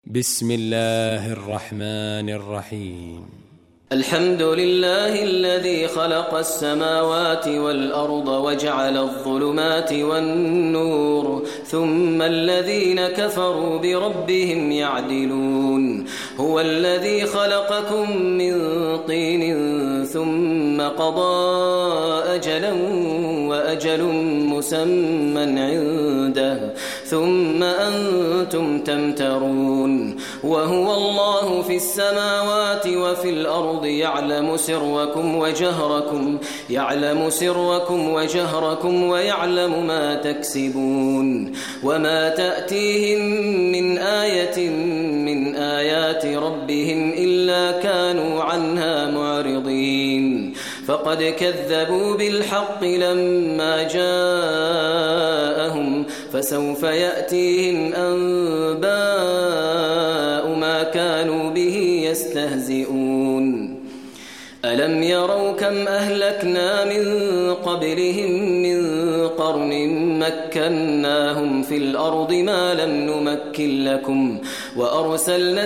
بسم الله الرحمن الرحيم. الحمد لله الذي خلق السماوات والأرض وجعل الظلمات والنور ثم الذين كفروا بربهم يعدلون. هو الذي خلقكم من طين ثم قضى أجلا وأجل مسمى عنده ثم أنتم تمترون. وهو الله في السماوات وفي الأرض يعلم سركم وجهركم ويعلم ما تكسبون. وما تأتيهم من آية من آيات ربهم إلا كانوا عنها معرضين. فقد كذبوا بالحق لما جاءهم فسوف يأتيهم أنباء ما كانوا به يستهزئون. ألم يروا كم أهلكنا من قبلهم من قرن مكناهم في الأرض ما لم نمكن لكم وأرسلنا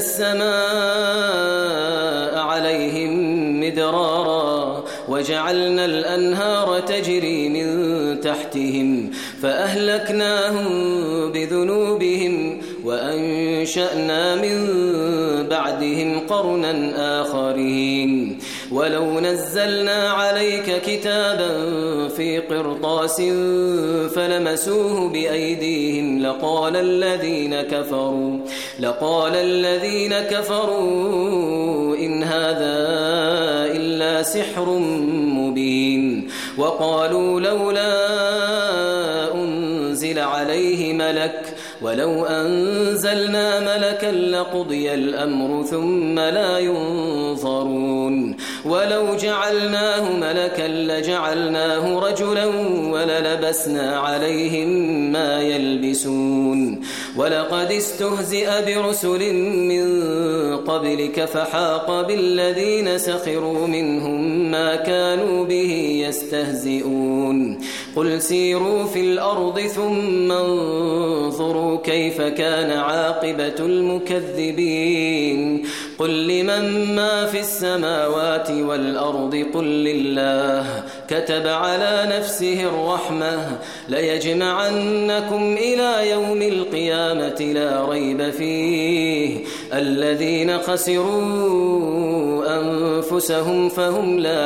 السماء عليهم مدرارا وجعلنا الأنهار تجري من تحتهم فأهلكناهم بذنوبهم وأنشأنا من بعدهم قرنا آخرين. ولو نزلنا عليك كتابا في قرطاس فلمسوه بأيديهم لقال الذين كفروا إن هذا إلا سحر مبين. وقالوا لولا أنزل عليه ملك ولو أنزلنا ملكا لقضي الأمر ثم لا ينظرون. ولو جعلناه ملكا لجعلناه رجلا وللبسنا عليهم ما يلبسون. ولقد استهزئ برسل من قبلك فحاق بالذين سخروا منهم ما كانوا به يستهزئون. قل سيروا في الأرض ثم انظروا كيف كان عاقبة المكذبين. قل لمن ما في السماوات والأرض قل لله كتب على نفسه الرحمة ليجمعنكم إلى يوم القيامة لا ريب فيه الذين خسروا أنفسهم فهم لا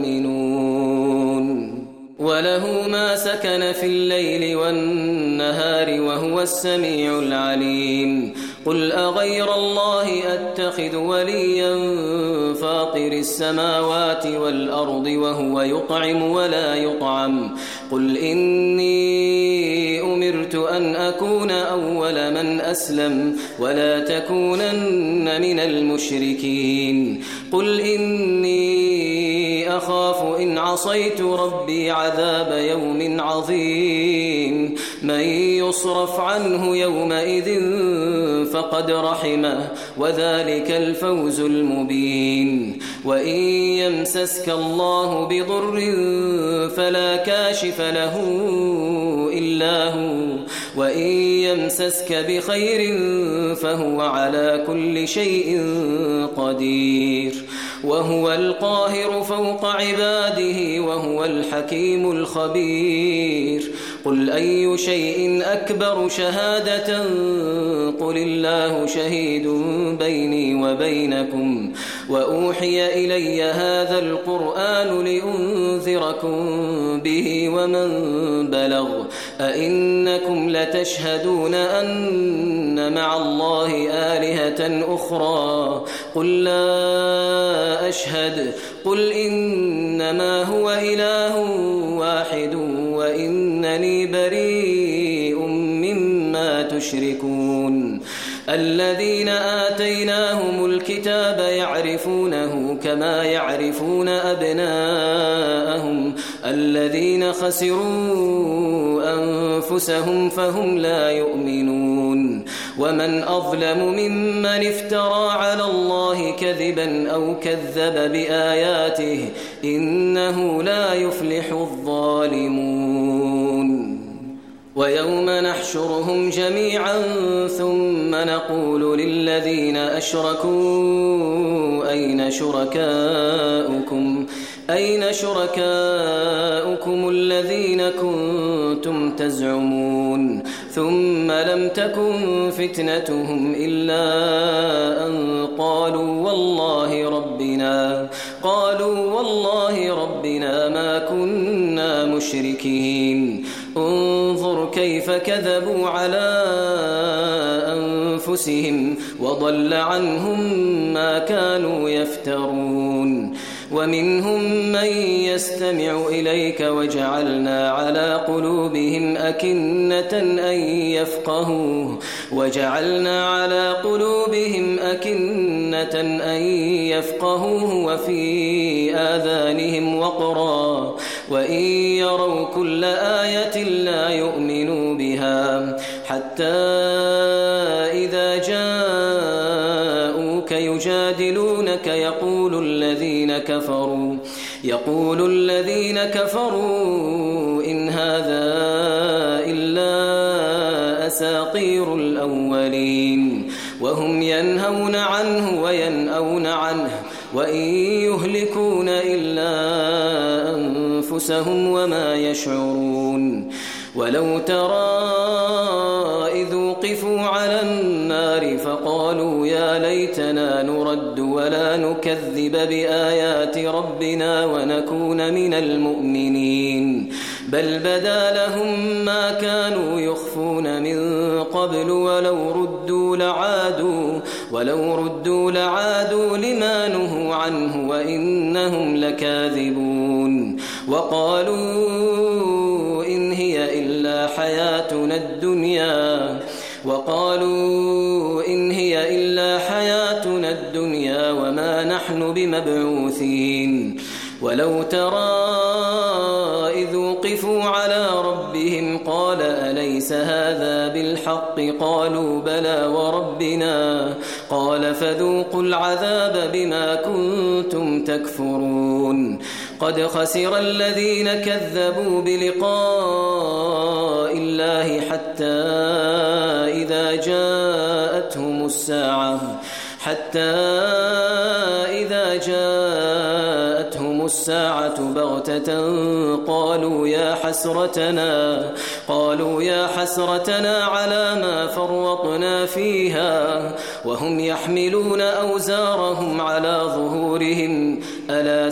يؤمنون. وله ما سكن في الليل والنهار وهو السميع العليم. قل أغير الله أتخذ وليا فاطر السماوات والأرض وهو يطعم ولا يطعم. قل إني أمرت أن أكون أول من أسلم ولا تكونن من المشركين. قل إني أخاف إن عصيت ربي عذاب يوم عظيم. من يصرف عنه يومئذ فقد رحمه وذلك الفوز المبين. وإن يمسسك الله بضر فلا كاشف له إلا هو وإن يمسسك بخير فهو على كل شيء قدير. وهو القاهر فوق عباده وهو الحكيم الخبير. قل أي شيء أكبر شهادة قل الله شهيد بيني وبينكم وأوحي إلي هذا القرآن لأنذركم به ومن بلغ أئنكم لتشهدون أن مع الله آلهة أخرى قل لا أشهد. قل إنما هو إله واحد وإنني بريء مما تشركون. الذين آتيناهم الكتاب يعرفونه كما يعرفون أبناءهم الذين خسروا أنفسهم فهم لا يؤمنون. ومن أظلم ممن افترى على الله كذبا أو كذب بآياته إنه لا يفلح الظالمون. ويوم نحشرهم جميعا ثم نقول للذين أشركوا أين شركاؤكم الذين كنتم تزعمون ثم لم تكن فتنتهم إلا أن قالوا والله ربنا ما كنا مشركين انظر كيف كذبوا على أنفسهم وضل عنهم ما كانوا يفترون ومنهم من يستمع إليك وجعلنا على قلوبهم أكنة أن يفقهوه وفي آذانهم وقرا وإن يروا كل آية لا يؤمنوا بها حتى إذا جاءوك يجادلونك يقول الذين كفروا إن هذا إلا أساطير الأولين وهم ينهون عنه وينأون عنه وإن يهلكون إلا أنفسهم وما يشعرون ولو ترى إذ وقفوا على النار فقالوا يا ليتنا نرد ولا نكذب بآيات ربنا ونكون من المؤمنين بل بدا لهم ما كانوا يخفون من قبل ولو ردوا لعادوا لما نهوا عنه وإنهم لكاذبون وقالوا إن هي إلا حياتنا الدنيا وما نحن بمبعوثين ولو ترى إذ وقفوا على ربهم قال أليس هذا بالحق قالوا بلى وربنا قال فذوقوا العذاب بما كنتم تكفرون قد خسر الذين كذبوا بلقاء الله حتى إذا جاءتهم الساعة بغتة قالوا يا حسرتنا على ما فرطنا فيها وهم يحملون أوزارهم على ظهورهم ألا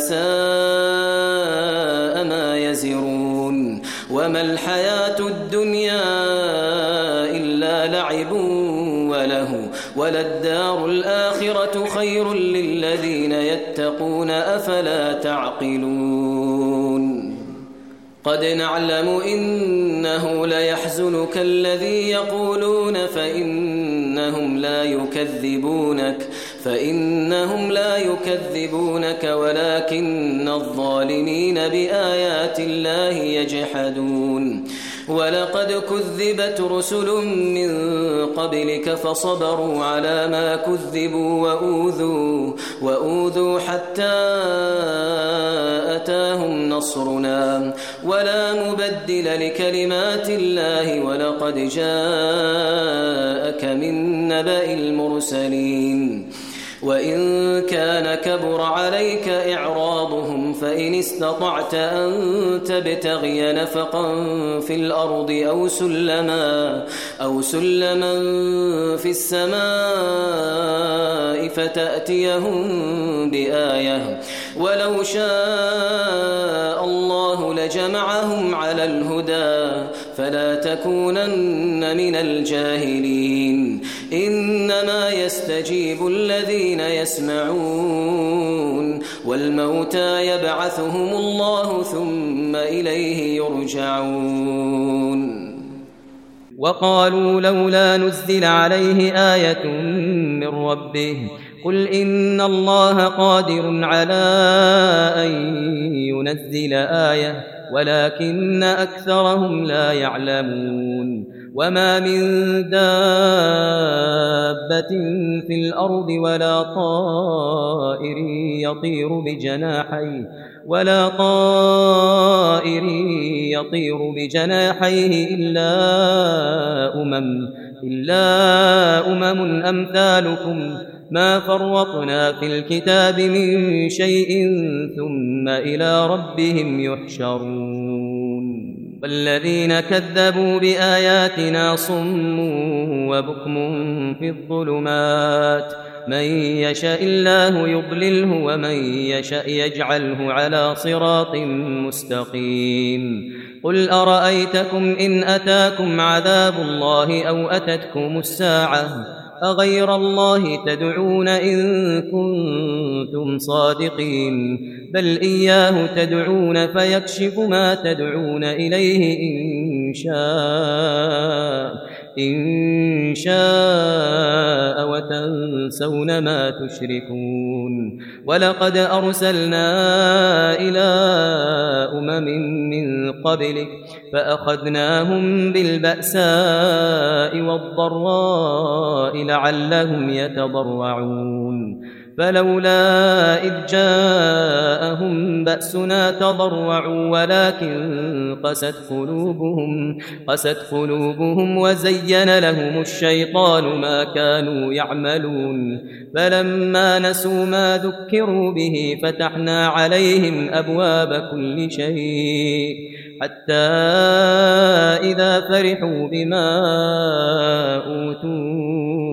ساء ما يزرون وما الحياة الدنيا إلا لعب وله وللدار الآخرة خير للذين يتقون أفلا تعقلون قد نعلم إنه ليحزنك الذي يقولون فإنهم لا يكذبونك ولكن الظالمين بآيات الله يجحدون ولقد كذبت رسل من قبلك فصبروا على ما كذبوا وأوذوا حتى أتاهم نصرنا ولا مبدل لكلمات الله ولقد جاءك من نبأ المرسلين وإن كان كبر عليك إعراضهم فإن استطعت أن تبتغي نفقا في الأرض أو سلما في السماء فتأتيهم بآية ولو شاء الله لجمعهم على الهدى فلا تكونن من الجاهلين إنما يستجيب الذين يسمعون والموتى يبعثهم الله ثم إليه يرجعون وقالوا لولا نزل عليه آية من ربه قل إن الله قادر على أن ينزل آية ولكن أكثرهم لا يعلمون وما من دابة دابة في الأرض ولا طائر يطير بجناحيه إلا أمم أمثالكم ما فرطنا في الكتاب من شيء ثم إلى ربهم يحشرون والذين كذبوا بآياتنا صم وبكم في الظلمات من يشاء الله يضلله ومن يشاء يجعله على صراط مستقيم قل أرأيتكم إن أتاكم عذاب الله أو أتتكم الساعة أغير الله تدعون إن كنتم صادقين بل إياه تدعون فيكشف ما تدعون إليه إن شاء وتنسون ما تشركون ولقد أرسلنا إلى أمم من قبلك فأخذناهم بالبأساء والضراء لعلهم يتضرعون فلولا إذ جاءهم بأسنا تضرعوا ولكن قست قلوبهم وزين لهم الشيطان ما كانوا يعملون فلما نسوا ما ذكروا به فتحنا عليهم أبواب كل شيء حتى إذا فرحوا بما أوتوا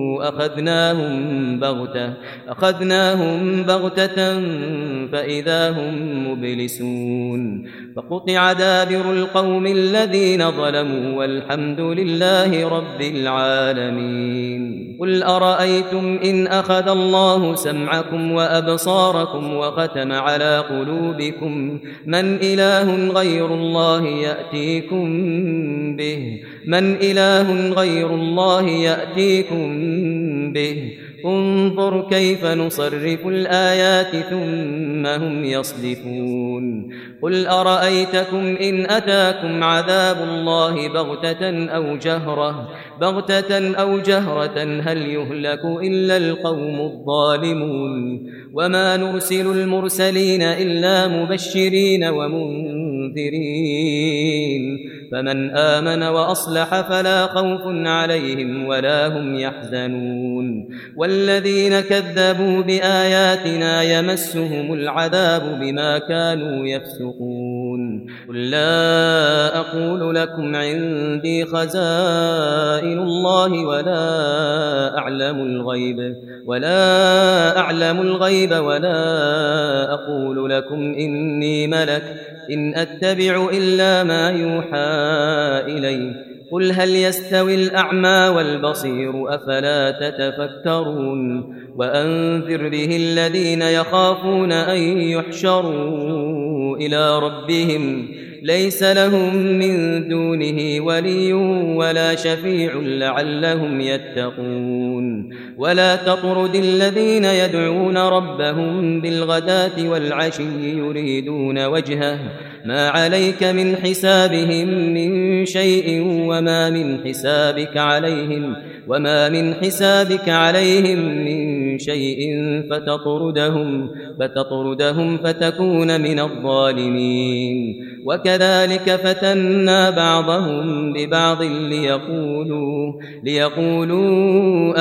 أخذناهم بغتة فإذا هم مبلسون فقطع دابر القوم الذين ظلموا والحمد لله رب العالمين قل أرأيتم إن أخذ الله سمعكم وأبصاركم وختم على قلوبكم من إله غير الله يأتيكم به انظر كيف نصرف الآيات ثم هم يصدفون قل أرأيتكم إن أتاكم عذاب الله بغتة أو جهرة هل يهلك إلا القوم الظالمون وما نرسل المرسلين إلا مبشرين ومنذرين فمن آمن وأصلح فلا خوف عليهم ولا هم يحزنون والذين كذبوا بآياتنا يمسهم العذاب بما كانوا يفسقون قل لا أقول لكم عندي خزائن الله ولا أعلم الغيب ولا أقول لكم إني ملك إن أتبع إلا ما يوحى إلي قل هل يستوي الأعمى والبصير أفلا تتفكرون وأنذر به الذين يخافون أن يحشروا إلى ربهم ليس لهم من دونه ولي ولا شفيع لعلهم يتقون ولا تطرد الذين يدعون ربهم بالغداة والعشي يريدون وجهه ما عليك من حسابهم من شيء وما من حسابك عليهم من شيء فتطردهم فتكون من الظالمين وكذلك فتنا بعضهم ببعض ليقولوا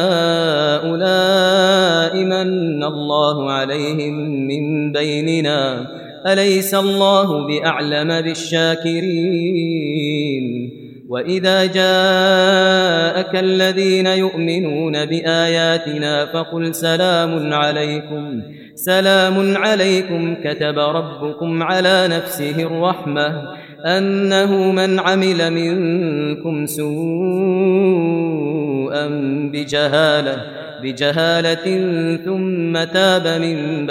أهؤلاء من الله عليهم من بيننا أليس الله بأعلم بالشاكرين وإذا جاءك الذين يؤمنون بآياتنا فقل سلام عليكم كتب ربكم على نفسه الرحمة أنه من عمل منكم سوءا بجهالة ثم تاب من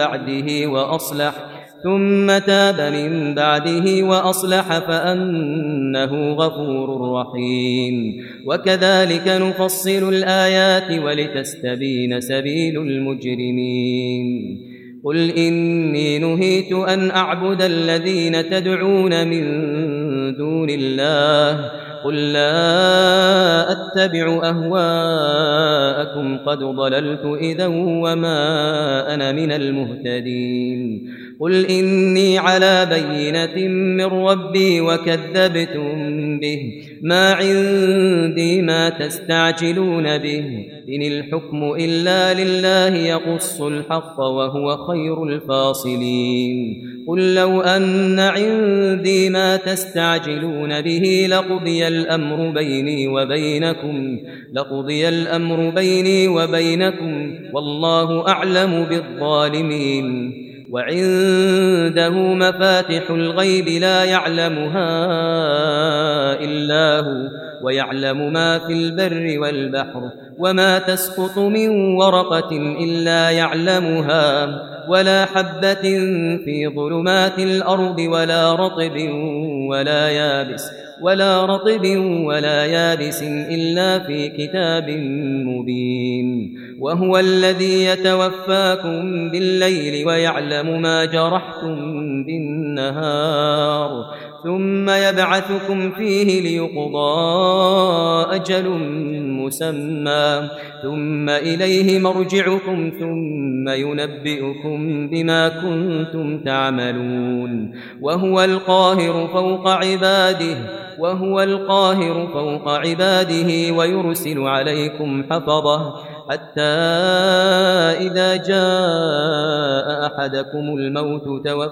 بعده وأصلح فأنه غفور رحيم وكذلك نفصل الآيات ولتستبين سبيل المجرمين قل إني نهيت أن أعبد الذين تدعون من دون الله قل لا أتبع أهواءكم قد ضللت إذا وما أنا من المهتدين قل إني على بينة من ربي وكذبتم به ما عندي ما تستعجلون به إن الحكم إلا لله يقص الحق وهو خير الفاصلين قل لو أن عندي ما تستعجلون به لقضي الأمر بيني وبينكم والله أعلم بالظالمين وعنده مفاتح الغيب لا يعلمها إلا هو ويعلم ما في البر والبحر وما تسقط من ورقة إلا يعلمها ولا حبة في ظلمات الأرض ولا رطب ولا يابس إلا في كتاب مبين وهو الذي يتوفاكم بالليل ويعلم ما جرحتم بالنهار ثم يبعثكم فيه ليقضى أجل مسمى ثم إليه مرجعكم ثم ينبئكم بما كنتم تعملون وهو القاهر فوق عباده ويرسل عليكم حفظه حتى إذا جاء أحدكم الموت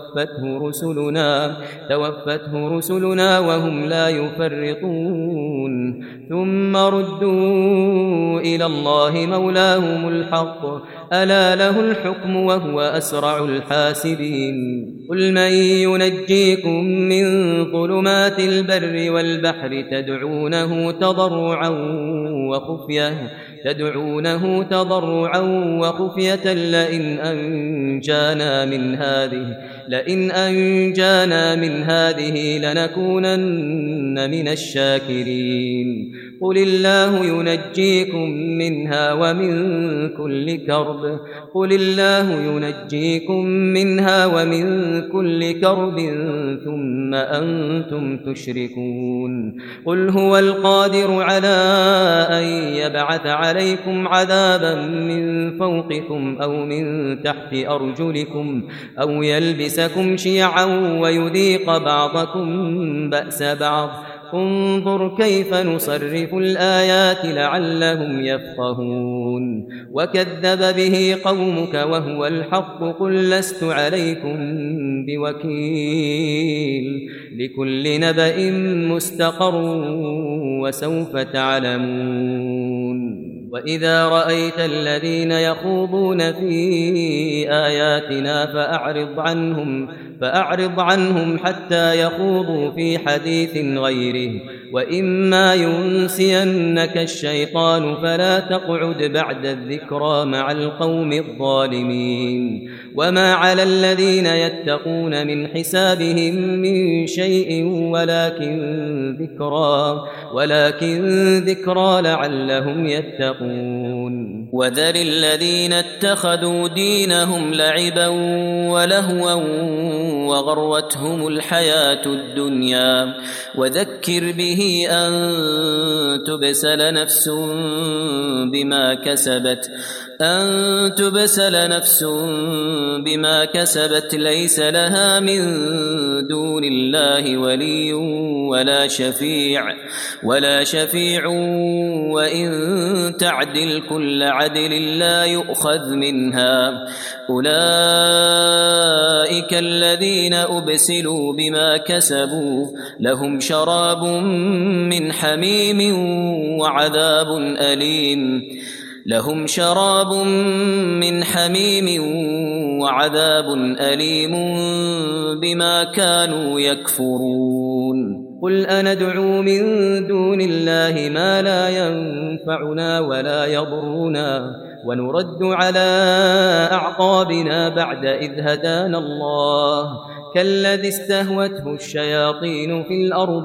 توفته رسلنا وهم لا يفرطون ثم ردوا إلى الله مولاهم الحق ألا له الحكم وهو أسرع الحاسبين قل من ينجيكم من ظلمات البر والبحر تدعونه تضرعا وخفية لئن أنجانا من هذه لنكونن من الشاكرين قل الله ينجيكم منها ومن كل كرب ثم أنتم تشركون قل هو القادر على أن يبعث عليكم عذابا من فوقكم أو من تحت أرجلكم أو يلبسكم شيعا ويذيق بعضكم بأس بعض انظر كيف نصرف الآيات لعلهم يفقهون وكذب به قومك وهو الحق قل لست عليكم بوكيل لكل نبأ مستقر وسوف تعلمون وإذا رأيت الذين يخوضون في آياتنا فأعرض عنهم حتى يخوضوا في حديث غيره وإما ينسينك الشيطان فلا تقعد بعد الذكرى مع القوم الظالمين وما على الذين يتقون من حسابهم من شيء ولكن ذكرى لعلهم يتقون وذر الذين اتخذوا دينهم لعبا ولهوا وغرتهم الحياة الدنيا وذكر به أن تبسل نفس بما كسبت ليس لها من دون الله ولي ولا شفيع وإن تعدل كل عدل لا يؤخذ منها أولئك الذين أبسلوا بما كسبوا لهم شراب من حميم وعذاب أليم بما كانوا يكفرون قل أندعو من دون الله ما لا ينفعنا ولا يضرنا ونرد على أعقابنا بعد إذ هدانا الله كالذي استهوته الشياطين في الأرض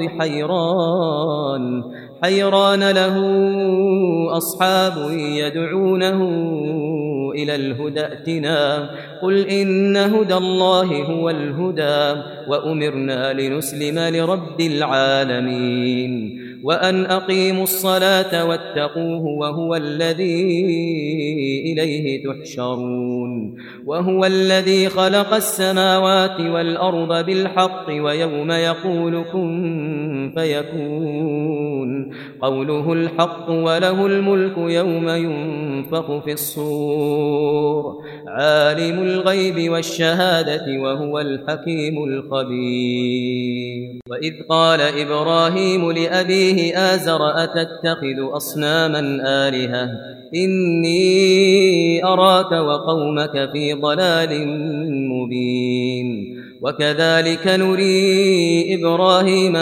حيران له أصحاب يدعونه إلى الهدى ائتنا قل إن هدى الله هو الهدى وأمرنا لنسلم لرب العالمين وأن أقيموا الصلاة واتقوه وهو الذي إليه تحشرون وهو الذي خلق السماوات والأرض بالحق ويوم يقول كن فيكون قوله الحق وله الملك يوم ينفخ في الصور عالم الغيب والشهادة وهو الحكيم الخبير وإذ قال إبراهيم لأبيه آزر أتتخذ أصناما آلهة إني أراك وقومك في ضلال مبين وكذلك نري إبراهيم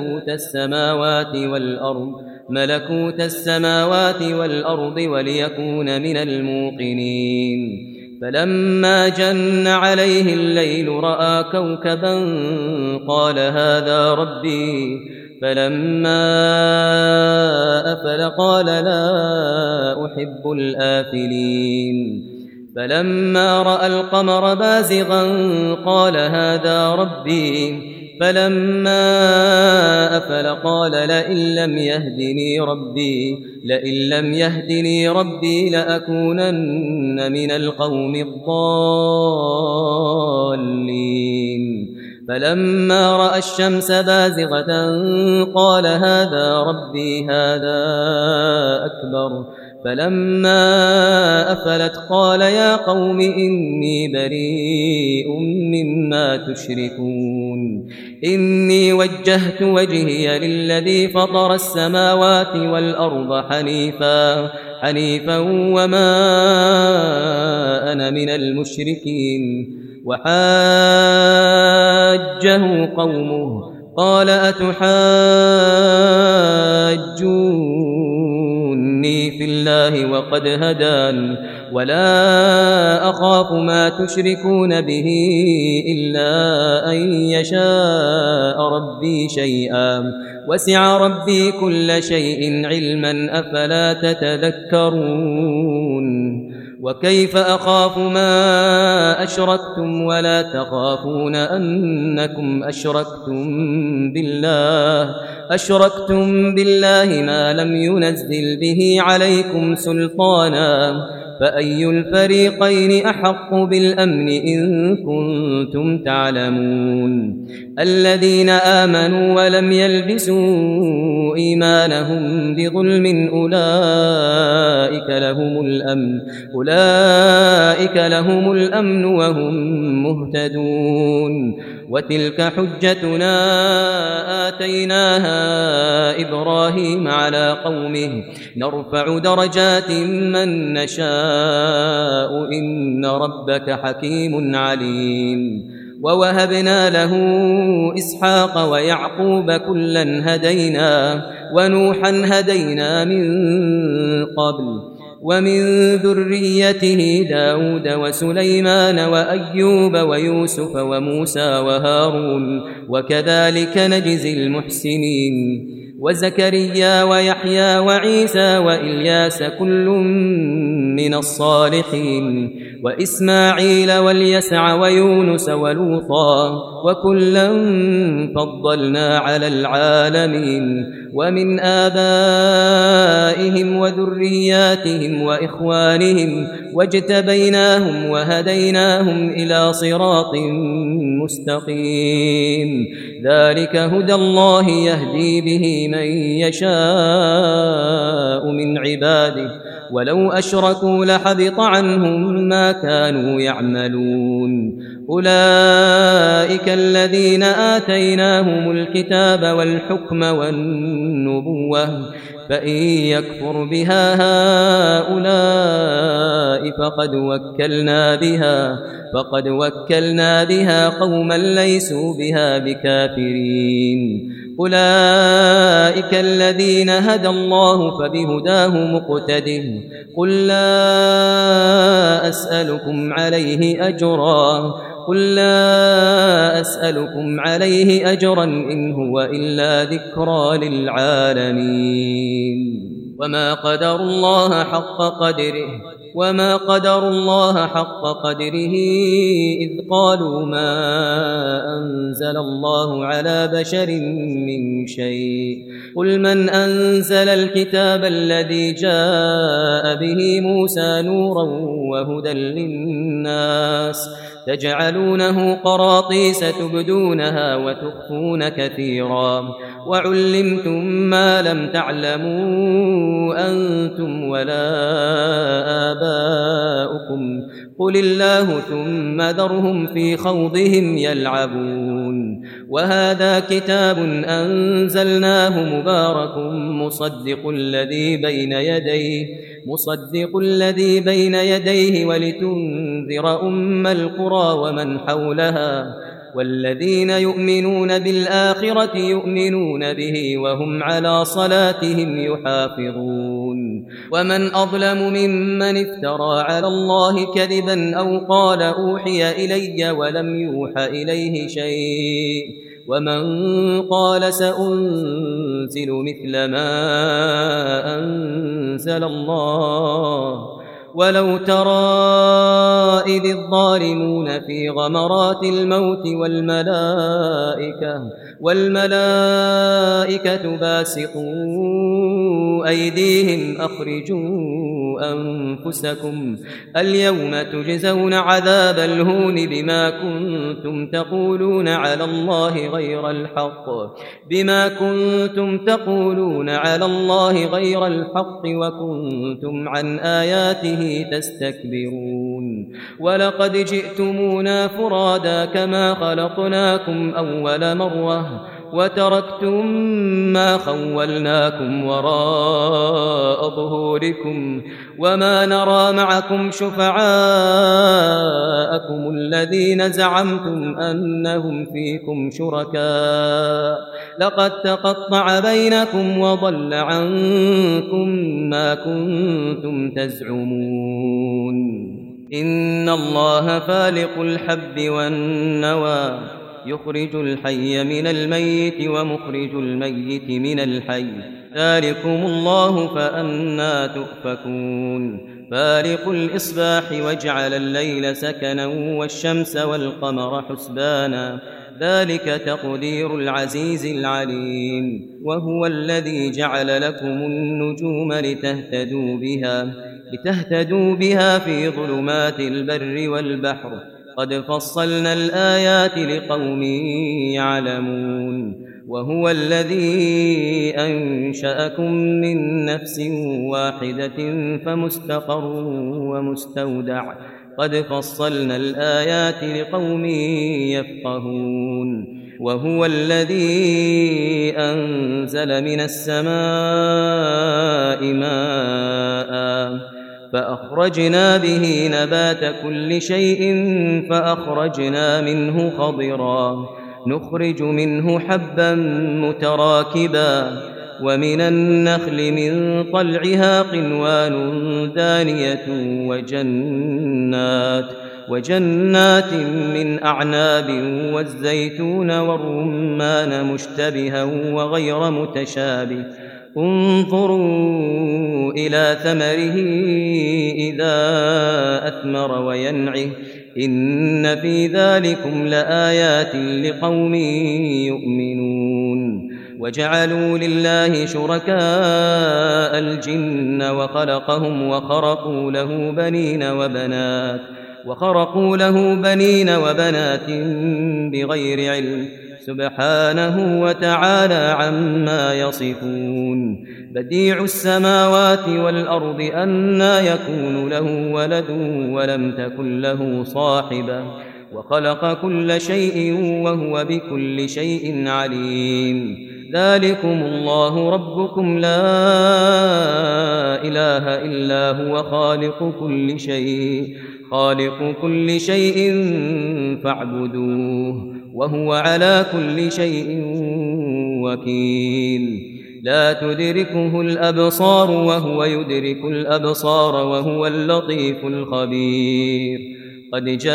ملكوت السماوات والأرض وليكون من الموقنين فلما جن عليه الليل رأى كوكبا قال هذا ربي فلما أفل قال لا أحب الآفلين فلما رأى القمر بازغا قال هذا ربي فلما أفل قال لئن لم يهدني ربي لأكونن من القوم الضالين فلما رأى الشمس بازغة قال هذا ربي هذا أكبر فلما أفلت قال يا قوم إني بريء مما تشركون إني وجهت وجهي للذي فطر السماوات والأرض حنيفا وما أنا من المشركين وحاجه قومه قال أتحاجوني في الله وقد هدان ولا أخاف ما تشركون به إلا أن يشاء ربي شيئا وسع ربي كل شيء علما أفلا تتذكرون وكيف أخاف ما أشركتم ولا تخافون أنكم أشركتم بالله ما لم ينزل به عليكم سلطانا فأي الفريقين أحق بالأمن إن كنتم تعلمون الذين آمنوا ولم يلبسوا إيمانهم بظلم أولئك لهم الأمن وهم مهتدون وتلك حجتنا آتيناها إبراهيم على قومه نرفع درجات من نشاء إن ربك حكيم عليم ووهبنا له إسحاق ويعقوب كلا هدينا ونوحا هدينا من قبل ومن ذريته داود وسليمان وأيوب ويوسف وموسى وهارون وكذلك نجزي المحسنين وزكريا ويحيى وعيسى وإلياس كل من الصالحين وإسماعيل واليسع ويونس ولوطا وكلا فضلنا على العالمين ومن آبائهم وذرياتهم وإخوانهم واجتبيناهم وهديناهم إلى صراط مستقيم ذلك هدى الله يهدي به من يشاء من عباده ولو أشركوا لحبط عنهم ما كانوا يعملون أولئك الذين آتيناهم الكتاب والحكم والنبوة فإن يكفر بها هؤلاء فقد وكلنا بها قوما ليسوا بها بكافرين أولئك الذين هدى الله فبهداه مقتده قل لا أسألكم عليه أجرا إن هو إلا ذكرى للعالمين وما قدروا الله حق قدره إذ قالوا ما أنزل الله على بشر من شيء قل من أنزل الكتاب الذي جاء به موسى نورا وهدى للناس تجعلونه قراطيس تبدونها وتخفون كثيرا وعلمتم ما لم تعلموا أنتم ولا آباؤكم قل الله ثم ذرهم في خوضهم يلعبون وهذا كتاب أنزلناه مبارك مصدق الذي بين يديه ولتنذر أم القرى ومن حولها والذين يؤمنون بالآخرة يؤمنون به وهم على صلاتهم يحافظون ومن أظلم ممن افترى على الله كذبا أو قال أوحي إلي ولم يوحى إليه شيء ومن قال سأنزل مثل ما أنزل الله ولو ترى إذ الظالمون في غمرات الموت والملائكة باسطوا أيديهم أخرجوا أنفسكم اليوم تجزون عذاب الهون بما كنتم تقولون على الله غير الحق وكنتم عن آياته تستكبرون ولقد جئتمونا فرادا كما خلقناكم أول مرة وتركتم ما خولناكم وراء ظهوركم وما نرى معكم شفعاءكم الذين زعمتم أنهم فيكم شركاء لقد تقطع بينكم وضل عنكم ما كنتم تزعمون إن الله فالق الحب والنوى يخرج الحي من الميت ومخرج الميت من الحي ذلكم الله فأنى تؤفكون فالق الإصباح وجعل الليل سكنا والشمس والقمر حسبانا ذلك تقدير العزيز العليم وهو الذي جعل لكم النجوم لتهتدوا بها في ظلمات البر والبحر قد فصلنا الآيات لقوم يعلمون وهو الذي أنشأكم من نفس واحدة فمستقر ومستودع قد فصلنا الآيات لقوم يفقهون وهو الذي أنزل من السماء ماء فأخرجنا به نبات كل شيء فأخرجنا منه خضرا نخرج منه حبا متراكبا ومن النخل من طلعها قنوان دانية وجنات من أعناب والزيتون والرمان مشتبها وغير متشابه انظروا إلى ثمره إذا أثمر وينعه إن في ذلكم لآيات لقوم يؤمنون وجعلوا لله شركاء الجن وخلقهم وخرقوا له بنين وبنات بغير علم سبحانه وتعالى عما يصفون بديع السماوات والأرض أنى يكون له ولد ولم تكن له صاحبة وخلق كل شيء وهو بكل شيء عليم ذلكم الله ربكم لا إله إلا هو خالق كل شيء فاعبدوه وهو على كل شيء وكيل لا تدركه الأبصار وهو يدرك الأبصار وهو اللطيف الخبير قد جاءكم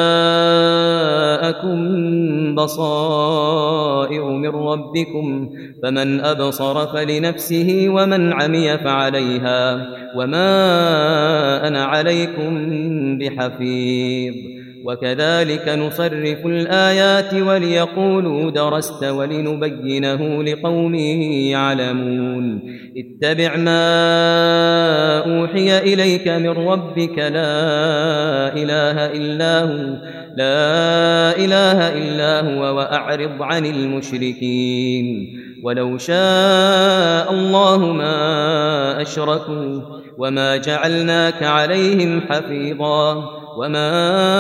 بصائر من ربكم فمن أبصر فلنفسه ومن عمي فعليها وما أنا عليكم بحفيظ وكذلك نصرف الآيات وليقولوا درست ولنبينه لقوم يعلمون اتبع ما أوحي إليك من ربك لا إله إلا هو وأعرض عن المشركين ولو شاء الله ما أشركوا وما جعلناك عليهم حفيظا وما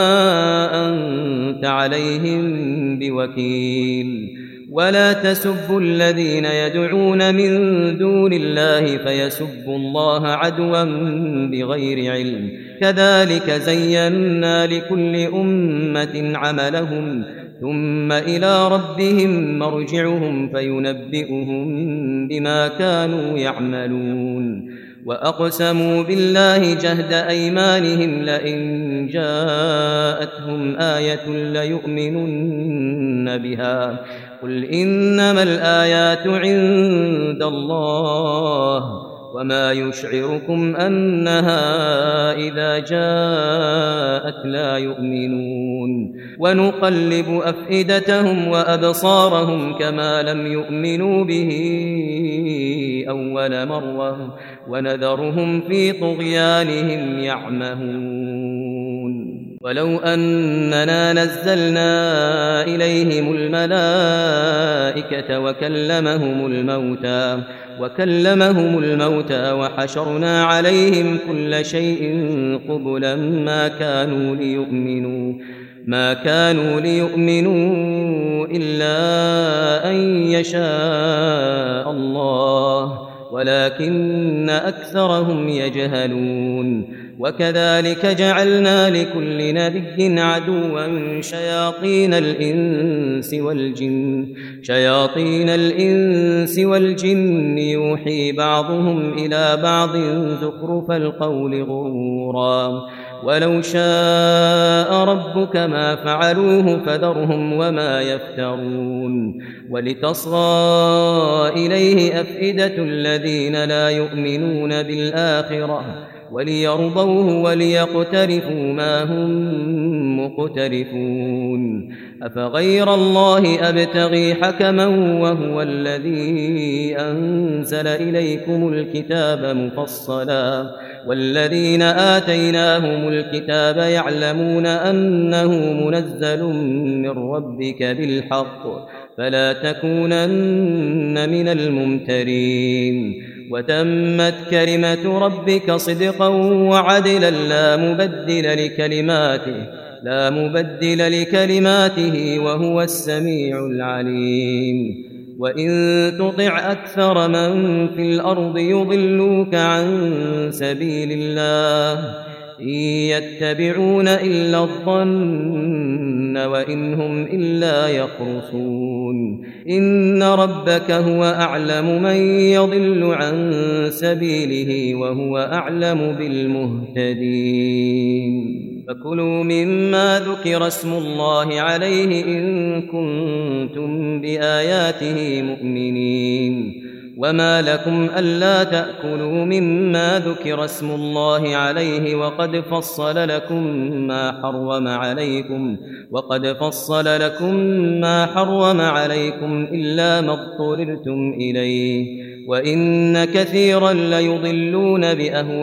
أنت عليهم بوكيل ولا تسبوا الذين يدعون من دون الله فيسبوا الله عدوا بغير علم كذلك زينا لكل أمة عملهم ثم إلى ربهم مرجعهم فينبئهم بما كانوا يعملون وأقسموا بالله جهد أيمانهم لئن جاءتهم آية ليؤمنن بها قل إنما الآيات عند الله وما يشعركم أنها إذا جاءت لا يؤمنون ونقلب أفئدتهم وأبصارهم كما لم يؤمنوا به أول مرة ونذرهم في طغيانهم يعمهون ولو أننا نزلنا إليهم الملائكة وكلمهم الموتى وحشرنا عليهم كل شيء قبلا ما كانوا ليؤمنوا إلا أن يشاء الله ولكن أكثرهم يجهلون وكذلك جعلنا لكل نبي عدوا شياطين الإنس والجن يوحي بعضهم إلى بعض زخرف القول غرورا ولو شاء ربك ما فعلوه فذرهم وما يفترون ولتصغى إليه أفئدة الذين لا يؤمنون بالآخرة وليرضوه وليقترفوا ما هم مقترفون أفغير الله أبتغي حكما وهو الذي أنزل إليكم الكتاب مفصلا والذين آتيناهم الكتاب يعلمون أنه منزل من ربك بالحق فلا تكونن من الممترين وتمت كلمة ربك صدقا وعدلا لا مبدل لكلماته وهو السميع العليم وإن تطع أكثر من في الأرض يضلوك عن سبيل الله إن يتبعون إلا الظن وإن هم إلا يخرصون إن ربك هو أعلم من يضل عن سبيله وهو أعلم بالمهتدين فكلوا مما ذكر اسم الله عليه إن كنتم بآياته مؤمنين وما لكم ألا تأكلوا مما ذكر اسم الله عليه وقد فصل لكم ما حرم عليكم إلا ما اضطررتم إليه وإن كثيرا ليضلون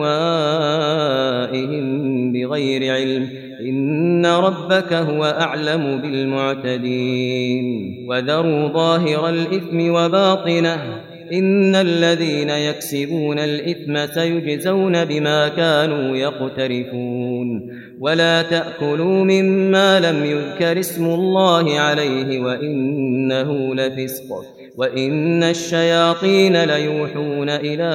بأهوائهم بغير علم إن ربك هو أعلم بالمعتدين وذروا ظاهر الإثم وباطنه إن الذين يكسبون الإثم سيجزون بما كانوا يقترفون ولا تأكلوا مما لم يذكر اسم الله عليه وإنه لفسق وإن الشياطين ليوحون إلى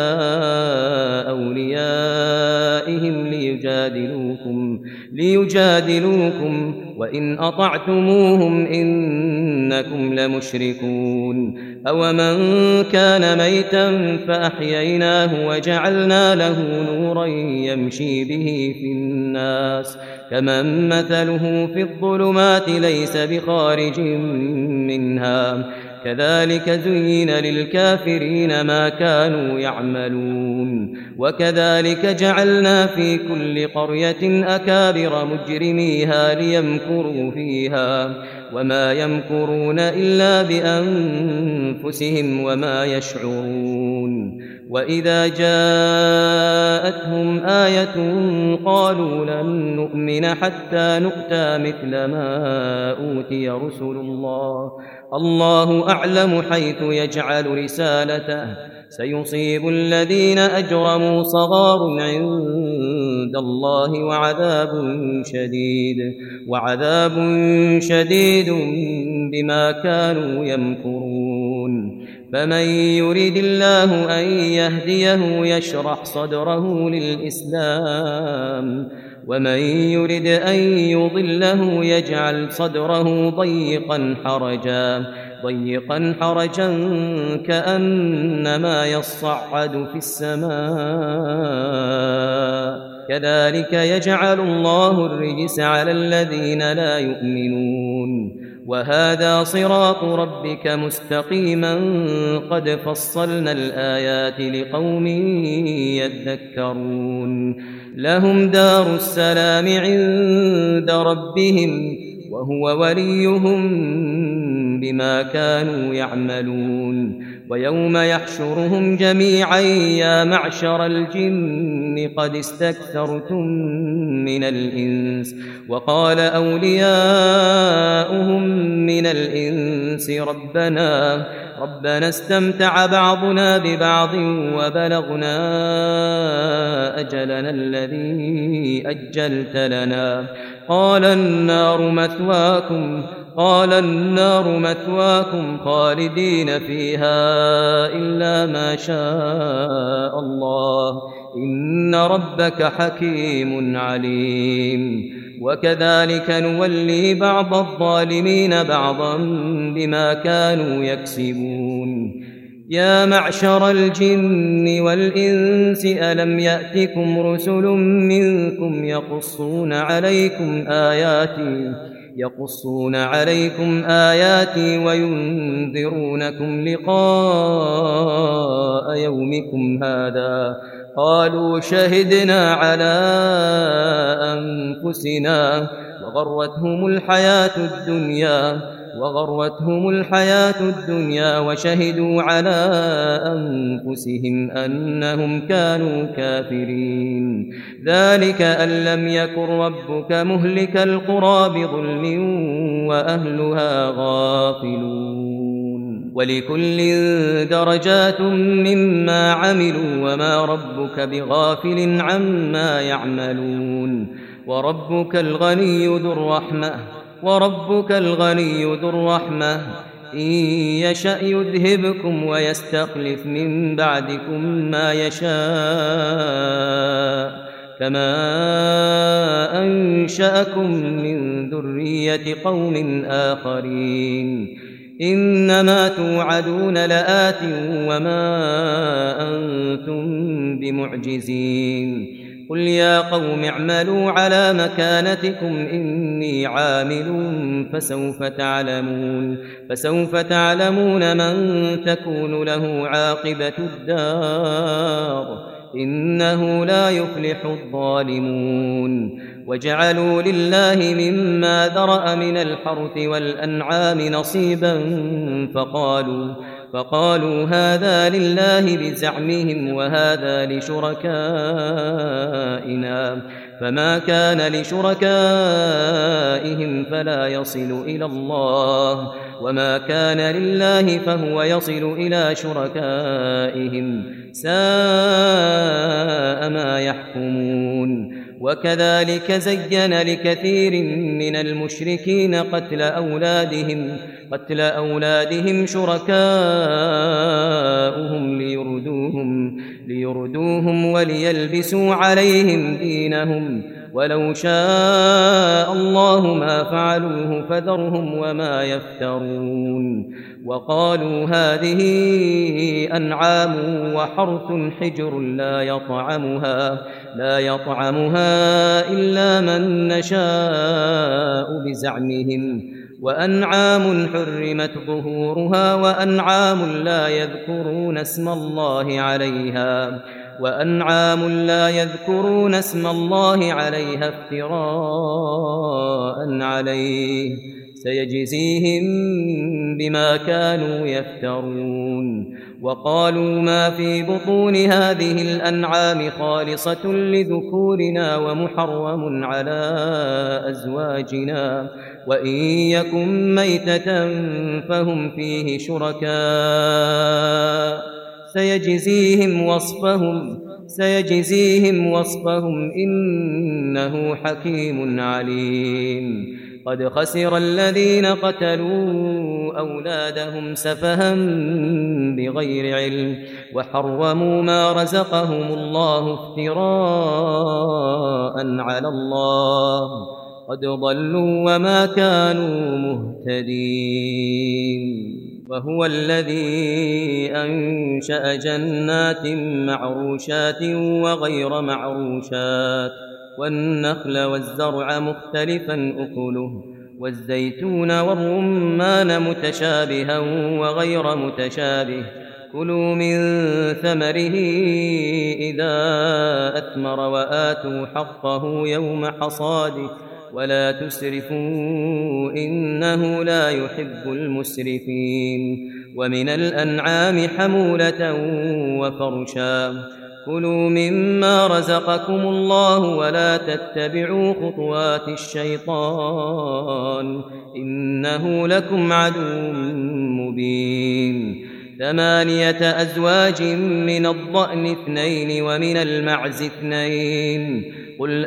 أوليائهم ليجادلوكم وإن أطعتموهم إنكم لمشركون أومن كان ميتا فأحييناه وجعلنا له نورا يمشي به في الناس كمن مثله في الظلمات ليس بخارج منها كذلك زين للكافرين ما كانوا يعملون وكذلك جعلنا في كل قرية أكابر مجرميها ليمكروا فيها وما يمكرون إلا بأنفسهم وما يشعرون وإذا جاءتهم آية قالوا لن نؤمن حتى نؤتى مثل ما أوتي رسل الله أعلم حيث يجعل رسالته سيصيب الذين أجرموا صغار عند الله وعذاب شديد بما كانوا يمكرون فمن يريد الله أن يهديه يشرح صدره للإسلام ومن يرد أن يضله يجعل صدره ضيقا حرجا كأنما يصعد في السماء كذلك يجعل الله الرجس على الذين لا يؤمنون وهذا صراط ربك مستقيما قد فصلنا الآيات لقوم يذكرون لهم دار السلام عند ربهم وهو وليهم بما كانوا يعملون ويوم يحشرهم جميعا يا معشر الجن قد استكثرتم من الإنس وقال أولياؤهم من الإنس ربنا استمتع بعضنا ببعض وبلغنا أجلنا الذي أجلت لنا قال النار مثواكم خالدين فيها إلا ما شاء الله إن ربك حكيم عليم وكذلك نولي بعض الظالمين بعضا بما كانوا يكسبون يا معشر الجن والإنس ألم يأتكم رسل منكم يقصون عليكم آياتي وينذرونكم لقاء يومكم هذا قالوا شهدنا على أنفسنا وغرتهم الحياة الدنيا وشهدوا على أنفسهم أنهم كانوا كافرين ذلك أن لم يكن ربك مهلك القرى بظلم وأهلها غافلون ولكل درجات مما عملوا وما ربك بغافل عما يعملون وربك الغني ذو الرحمة إن يشأ يذهبكم ويستخلف من بعدكم ما يشاء كما أنشأكم من ذرية قوم آخرين إنما توعدون لآت وما أنتم بمعجزين قل يا قوم اعملوا على مكانتكم إني عامل فسوف تعلمون من تكون له عاقبة الدار إنه لا يفلح الظالمون وجعلوا لله مما ذرأ من الحرث والأنعام نصيبا فقالوا هذا لله بزعمهم وهذا لشركائنا فما كان لشركائهم فلا يصل إلى الله وما كان لله فهو يصل إلى شركائهم ساء ما يحكمون وكذلك زين لكثير من المشركين قتل أولادهم شركاؤهم ليردوهم وليلبسوا عليهم دينهم ولو شاء الله ما فعلوه فذرهم وما يفترون وقالوا هذه أنعام وحرث حجر لا يطعمها إلا من نشاء بزعمهم وأنعام حرمت ظهورها وأنعام لا يذكرون اسم الله عليها افتراء عليه سيجزيهم بما كانوا يفترون وقالوا ما في بطون هذه الأنعام خالصة لذكورنا ومحرم على أزواجنا وإن يكن ميتة فهم فيه شركاء سيجزيهم وصفهم إنه حكيم عليم قد خسر الذين قتلوا أولادهم سفها بغير علم وحرموا ما رزقهم الله افتراء على الله قد ضلوا وما كانوا مهتدين وهو الذي أنشأ جنات معروشات وغير معروشات والنخل والزرع مختلفا أكله والزيتون والرمان متشابها وغير متشابه كلوا من ثمره إذا أثمر وآتوا حقه يوم حصاده ولا تسرفوا إنه لا يحب المسرفين ومن الأنعام حمولة وفرشا كلوا مما رزقكم الله ولا تتبعوا خطوات الشيطان إنه لكم عدو مبين 8 أزواج من الضأن 2 ومن المعز 2 قل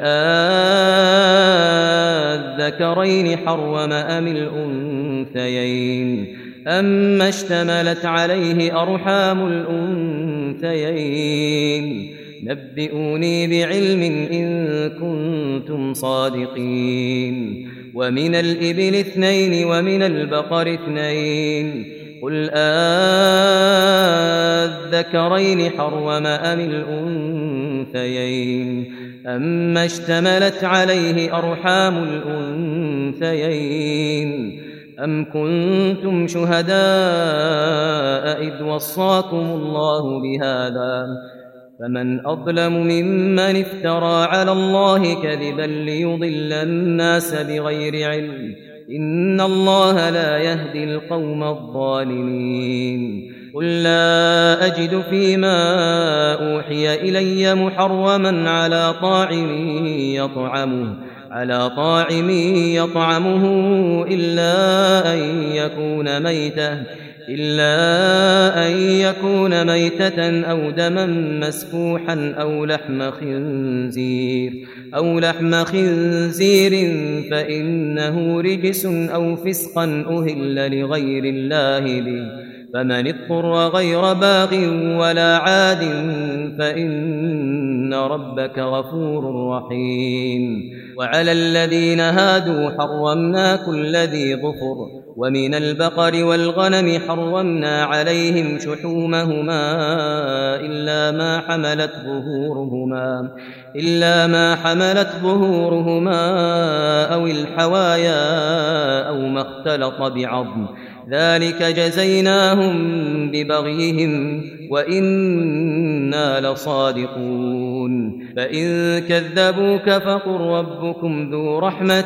الذكرين حرم أم الأنثيين أما اشتملت عليه أرحام الأنثيين نبئوني بعلم إن كنتم صادقين ومن الإبل 2 ومن البقر 2 قل الذكرين حرم أم الأنثيين أما اشتملت عليه أرحام الأنثيين أم كنتم شهداء إذ وصاكم الله بهذا فمن أظلم ممن افترى على الله كذبا ليضل الناس بغير علم إن الله لا يهدي القوم الظالمين قل لا أجد فيما أوحي إلي محرما على طاعم يطعمه إلا أن يكون ميتة أو دما مسفوحا أو لحم خنزير فإنه رجس أو فسقا أهل لغير الله به فمن اضطر غير باغ ولا عاد فإن ربك غفور رحيم وعلى الذين هادوا حرمنا كل ذي ظفر ومن البقر والغنم حرمنا عليهم شحومهما إلا ما حملت ظهورهما أو الحوايا أو ما اختلط بعظم ذلك جزيناهم ببغيهم وإنا لصادقون فإن كذبوك فقل ربكم ذو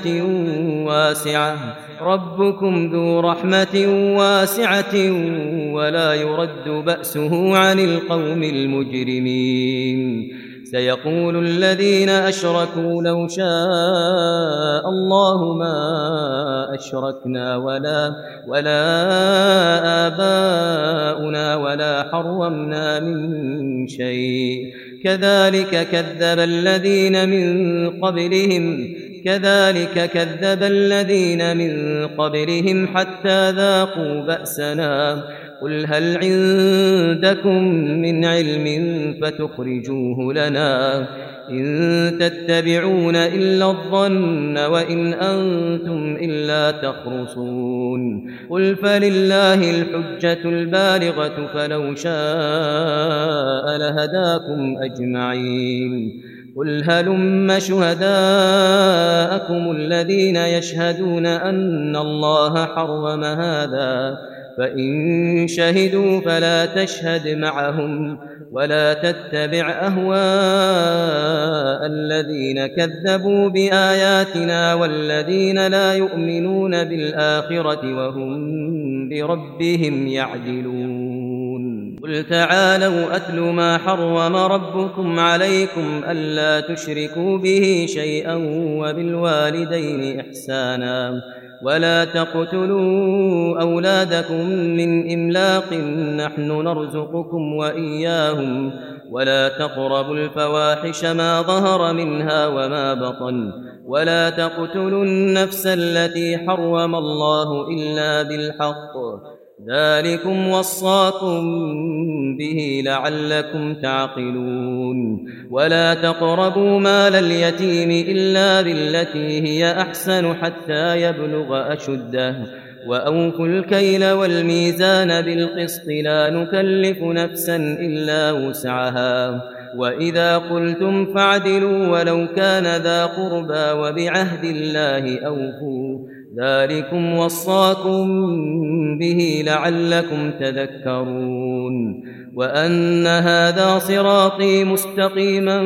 رحمة واسعة ولا يرد بأسه عن القوم المجرمين سيقول الذين أشركوا لو شاء الله ما أشركنا ولا آباؤنا ولا حرمنا من شيء كذلك كذب الذين من قبلهم حتى ذاقوا بأسنا قل هل عندكم من علم فتخرجوه لنا إن تتبعون إلا الظن وإن أنتم إلا تخرصون قل فلله الحجة البالغة فلو شاء لهداكم أجمعين قل هلم شهداءكم الذين يشهدون أن الله حرم هذا فإن شهدوا فلا تشهد معهم ولا تتبع أهواء الذين كذبوا بآياتنا والذين لا يؤمنون بالآخرة وهم بربهم يعدلون قل تعالوا أتل ما حرم ربكم عليكم ألا تشركوا به شيئا وبالوالدين إحسانا ولا تقتلوا أولادكم من إملاق نحن نرزقكم وإياهم ولا تقربوا الفواحش ما ظهر منها وما بطن ولا تقتلوا النفس التي حرم الله إلا بالحق ذلكم وصاكم به لعلكم تعقلون ولا تقربوا مال اليتيم إلا بالتي هي أحسن حتى يبلغ أشده وأوفوا الكيل والميزان بالقسط لا نكلف نفسا إلا وسعها وإذا قلتم فاعدلوا ولو كان ذا قربى وبعهد الله أوفوا ذلكم وصاكم به لعلكم تذكرون وأن هذا صراطي مستقيما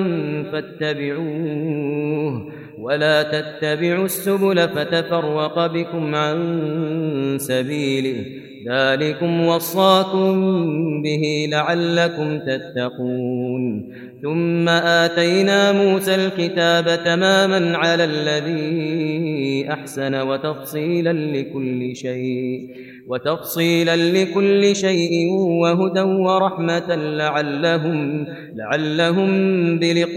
فاتبعوه ولا تتبعوا السبل فتفرق بكم عن سبيله ذلكم وصاكم به لعلكم تتقون ثم آتينا موسى الكتاب تماما على الذي أحسن وتفصيلا لكل شيء وهدى ورحمة لعلهم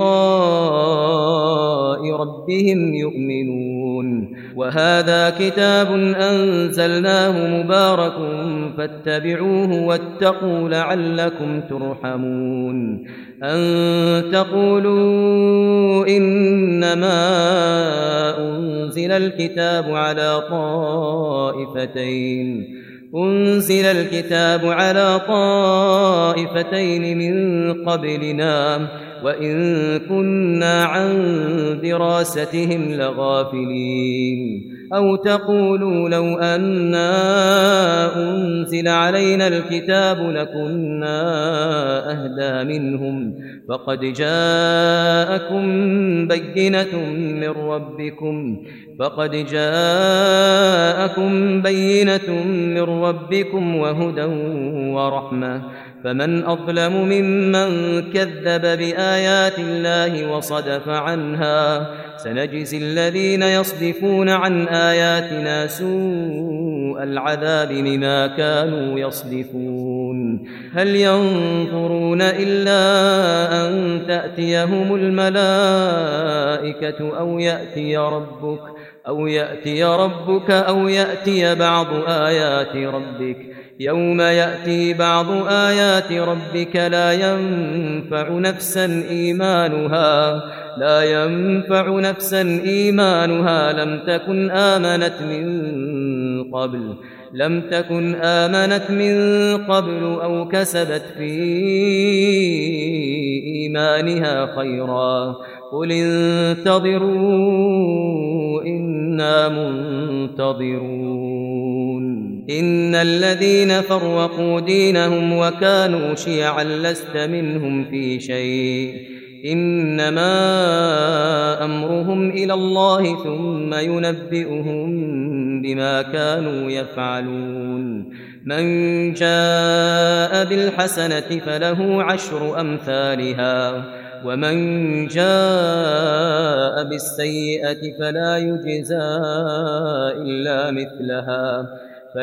بلقاء ربهم يؤمنون وهذا كتاب أنزلناه مبارك فاتبعوه واتقوا لعلكم ترحمون أن تقولوا إنما أنزل الكتاب على طائفتين من قبلنا وإن كنا عن دراستهم لغافلين أو تقولوا لو أنا أنزل علينا الكتاب لكنا أهدى منهم فقد جاءكم بينة من ربكم وهدى ورحمة فمن أظلم ممن كذب بآيات الله وصدف عنها سنجزي الذين يصدفون عن آياتنا سوء العذاب بما كانوا يصدفون هل ينظرون إلا أن تأتيهم الملائكة أو يأتي ربك أو يأتي بعض آيات ربك يوم يأتي بعض آيات ربك لا ينفع نفسا إيمانها لم تكن آمنت من قبل أو كسبت في إيمانها خيرا قل انتظروا إنا منتظرون إن الذين فرقوا دينهم وكانوا شيعا لست منهم في شيء إنما أمرهم إلى الله ثم ينبئهم بما كانوا يفعلون من جاء بالحسنة فله 10 أمثالها ومن جاء بالسيئة فلا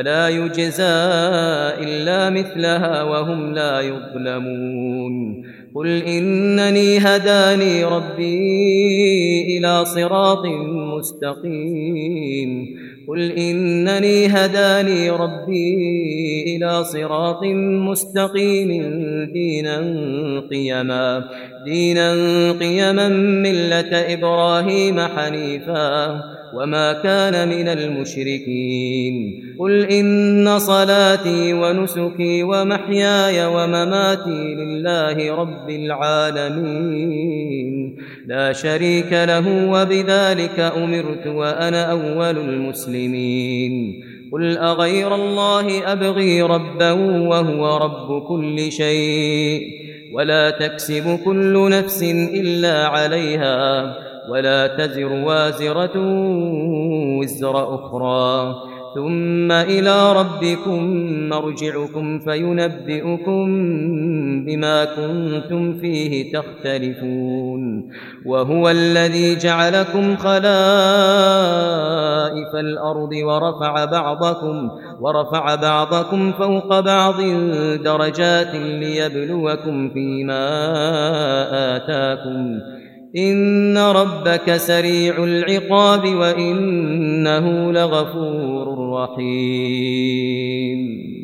يجزى إلا مثلها وهم لا يظلمون قل إنني هداني ربي إلى صراط مستقيم قل إنني هداني ربي إلى صراط مستقيم دينا قيما ملة إبراهيم حنيفا وما كان من المشركين قل إن صلاتي ونسكي ومحياي ومماتي لله رب العالمين لا شريك له وبذلك أمرت وأنا أول المسلمين قل أغير الله أبغي ربا وهو رب كل شيء ولا تكسب كل نفس إلا عليها ولا تزر وازرة وزر أخرى ثم إلى ربكم مرجعكم فينبئكم بما كنتم فيه تختلفون وهو الذي جعلكم خلائف الأرض ورفع بعضكم فوق بعض درجات ليبلوكم فيما آتاكم إن ربك سريع العقاب وإنه لغفور رحيم